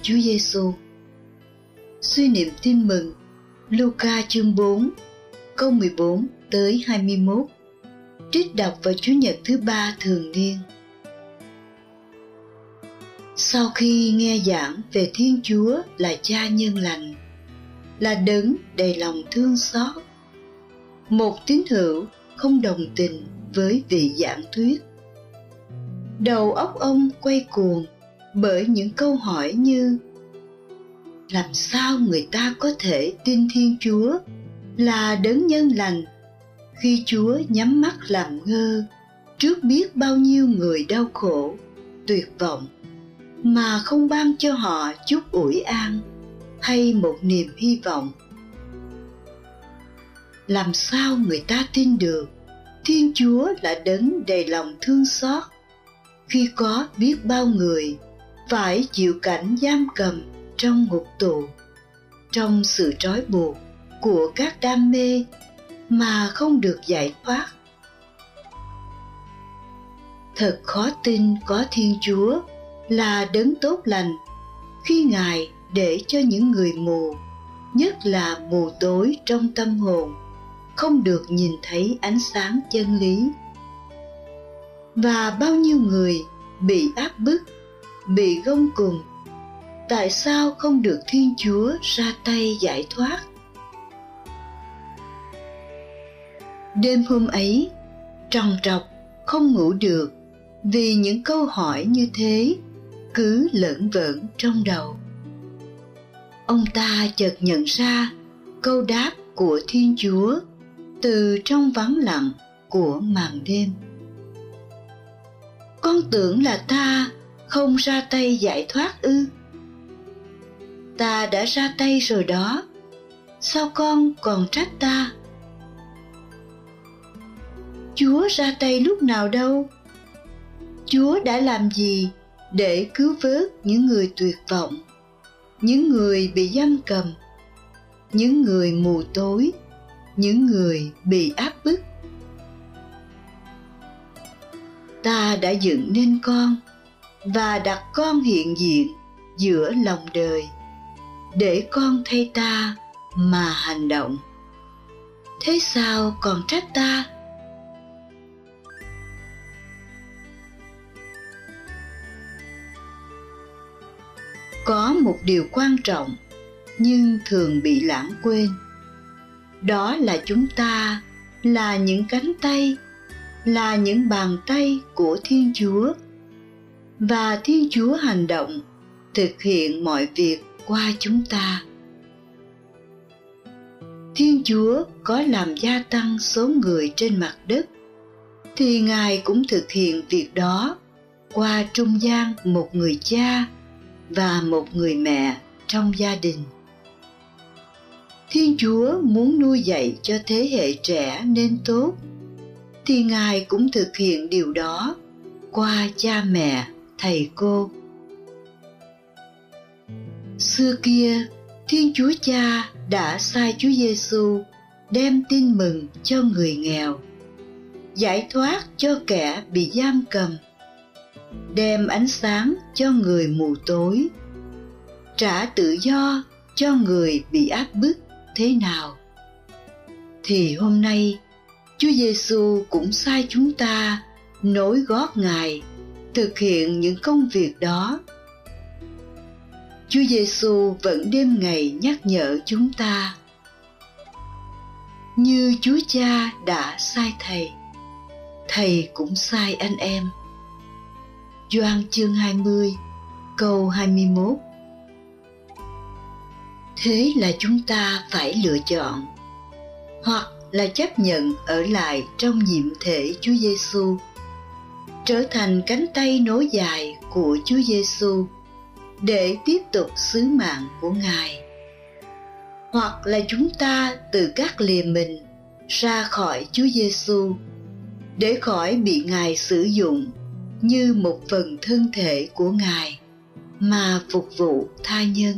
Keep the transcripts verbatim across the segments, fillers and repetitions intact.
Chúa Giêsu. Suy niệm tin mừng Luca chương bốn, câu mười bốn tới hai mươi mốt, trích đọc vào Chủ nhật thứ ba thường niên. Sau khi nghe giảng về Thiên Chúa là Cha nhân lành, là đấng đầy lòng thương xót, một tín hữu không đồng tình với vị giảng thuyết. Đầu óc ông quay cuồng bởi những câu hỏi như: làm sao người ta có thể tin Thiên Chúa là đấng nhân lành khi Chúa nhắm mắt làm ngơ trước biết bao nhiêu người đau khổ, tuyệt vọng, mà không ban cho họ chút ủi an hay một niềm hy vọng? Làm sao người ta tin được Thiên Chúa là đấng đầy lòng thương xót khi có biết bao người phải chịu cảnh giam cầm trong ngục tù, trong sự trói buộc của các đam mê mà không được giải thoát? Thật khó tin có Thiên Chúa là đấng tốt lành khi Ngài để cho những người mù, nhất là mù tối trong tâm hồn, không được nhìn thấy ánh sáng chân lý. Và bao nhiêu người bị áp bức, bị gông cùm, tại sao không được Thiên Chúa ra tay giải thoát? Đêm hôm ấy, trằn trọc không ngủ được vì những câu hỏi như thế cứ lởn vởn trong đầu. Ông ta chợt nhận ra câu đáp của Thiên Chúa từ trong vắng lặng của màn đêm. Con tưởng là ta không ra tay giải thoát ư? Ta đã ra tay rồi đó, sao con còn trách ta? Chúa ra tay lúc nào đâu? Chúa đã làm gì để cứu vớt những người tuyệt vọng, những người bị giam cầm, những người mù tối, những người bị áp bức? Ta đã dựng nên con và đặt con hiện diện giữa lòng đời để con thay ta mà hành động. Thế sao còn trách ta? Có một điều quan trọng nhưng thường bị lãng quên. Đó là chúng ta là những cánh tay, là những bàn tay của Thiên Chúa. Và Thiên Chúa hành động, thực hiện mọi việc qua chúng ta. Thiên Chúa có làm gia tăng số người trên mặt đất, thì Ngài cũng thực hiện việc đó qua trung gian một người cha và một người mẹ trong gia đình. Thiên Chúa muốn nuôi dạy cho thế hệ trẻ nên tốt, thì Ngài cũng thực hiện điều đó qua cha mẹ, thầy cô. Xưa kia, Thiên Chúa Cha đã sai Chúa Giêsu đem tin mừng cho người nghèo, giải thoát cho kẻ bị giam cầm, đem ánh sáng cho người mù tối, trả tự do cho người bị áp bức thế nào. Thì hôm nay, Chúa Giêsu cũng sai chúng ta nối gót Ngài thực hiện những công việc đó. Chúa Giêsu vẫn đêm ngày nhắc nhở chúng ta: như Chúa Cha đã sai Thầy, Thầy cũng sai anh em. Gioan chương hai mươi, câu hai mươi mốt. Thế là chúng ta phải lựa chọn, hoặc là chấp nhận ở lại trong nhiệm thể Chúa Giêsu, trở thành cánh tay nối dài của Chúa Giêsu để tiếp tục sứ mạng của Ngài, hoặc là chúng ta tự cắt lìa mình ra khỏi Chúa Giêsu để khỏi bị Ngài sử dụng như một phần thân thể của Ngài mà phục vụ tha nhân.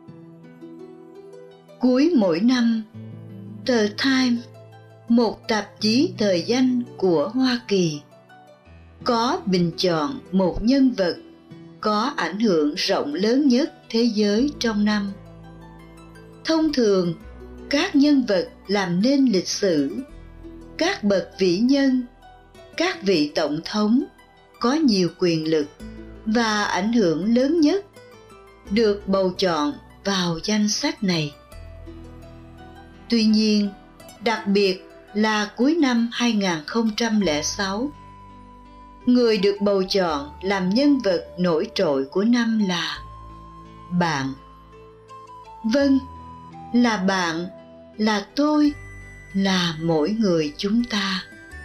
Cuối mỗi năm, tờ Time, một tạp chí thời danh của Hoa Kỳ, có bình chọn một nhân vật có ảnh hưởng rộng lớn nhất thế giới trong năm. Thông thường, các nhân vật làm nên lịch sử, các bậc vĩ nhân, các vị tổng thống có nhiều quyền lực và ảnh hưởng lớn nhất được bầu chọn vào danh sách này. Tuy nhiên, đặc biệt là cuối năm hai không không sáu, người được bầu chọn làm nhân vật nổi trội của năm là bạn. Vâng, là bạn, là tôi, là mỗi người chúng ta.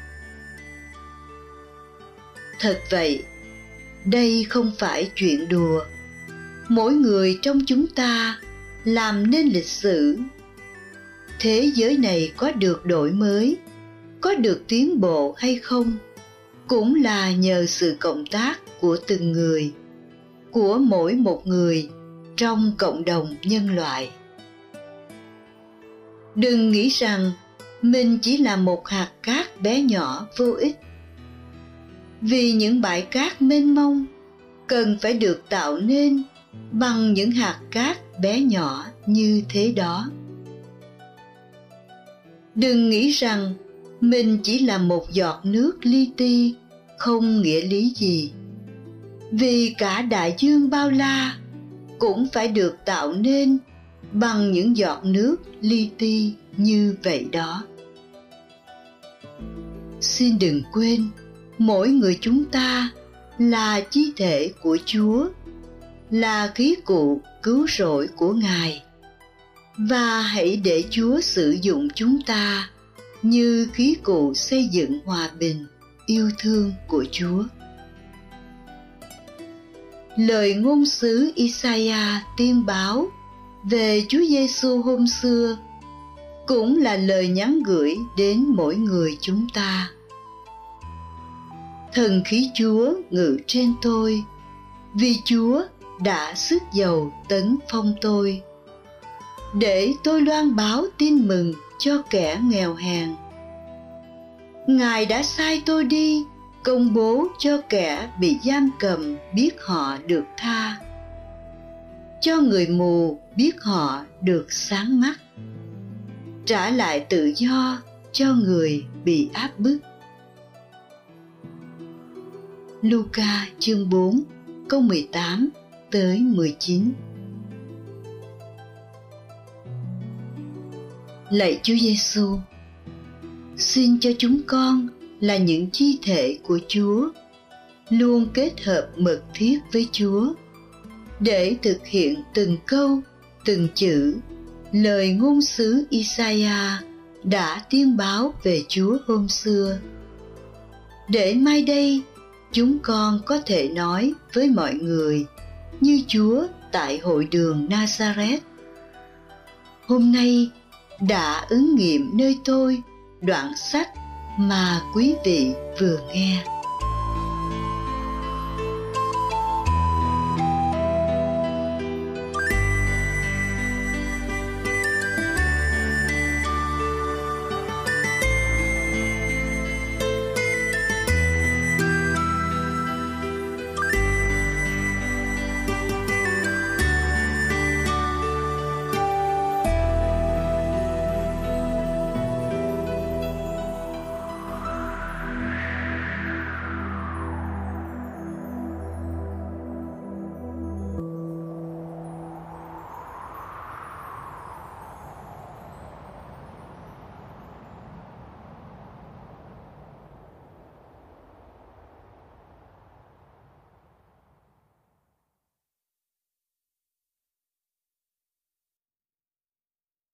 Thật vậy, đây không phải chuyện đùa. Mỗi người trong chúng ta làm nên lịch sử. Thế giới này có được đổi mới, có được tiến bộ hay không, cũng là nhờ sự cộng tác của từng người, của mỗi một người trong cộng đồng nhân loại. Đừng nghĩ rằng mình chỉ là một hạt cát bé nhỏ vô ích. Vì những bãi cát mênh mông cần phải được tạo nên bằng những hạt cát bé nhỏ như thế đó. Đừng nghĩ rằng mình chỉ là một giọt nước li ti, không nghĩa lý gì. Vì cả đại dương bao la cũng phải được tạo nên bằng những giọt nước li ti như vậy đó. Xin đừng quên, mỗi người chúng ta là chí thể của Chúa, là khí cụ cứu rỗi của Ngài. Và hãy để Chúa sử dụng chúng ta như khí cụ xây dựng hòa bình, yêu thương của Chúa. Lời ngôn sứ Isaiah tiên báo về Chúa Giêsu hôm xưa cũng là lời nhắn gửi đến mỗi người chúng ta. Thần khí Chúa ngự trên tôi, vì Chúa đã sức dầu tấn phong tôi, để tôi loan báo tin mừng cho kẻ nghèo hèn. Ngài đã sai tôi đi công bố cho kẻ bị giam cầm biết họ được tha, cho người mù biết họ được sáng mắt, trả lại tự do cho người bị áp bức. Luca chương bốn câu mười tám tới mười chín. Lạy Chúa Giêsu, xin cho chúng con là những chi thể của Chúa, luôn kết hợp mật thiết với Chúa, để thực hiện từng câu, từng chữ lời ngôn sứ Isaiah đã tiên báo về Chúa hôm xưa. Để mai đây chúng con có thể nói với mọi người như Chúa tại hội đường Nazareth: hôm nay đã ứng nghiệm nơi tôi đoạn sách mà quý vị vừa nghe.